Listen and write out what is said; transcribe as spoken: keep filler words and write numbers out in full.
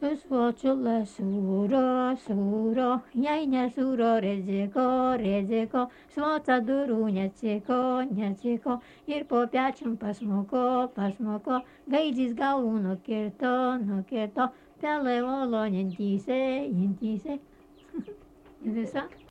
Svočula sūro, sūro, jei nesūro redziko, redziko, svoca durų neciko, neciko, ir po pečium pasmuko, pasmuko, gaidžys galvų nukirto, nukirto, pelė olo jentyse, jentyse. Visa.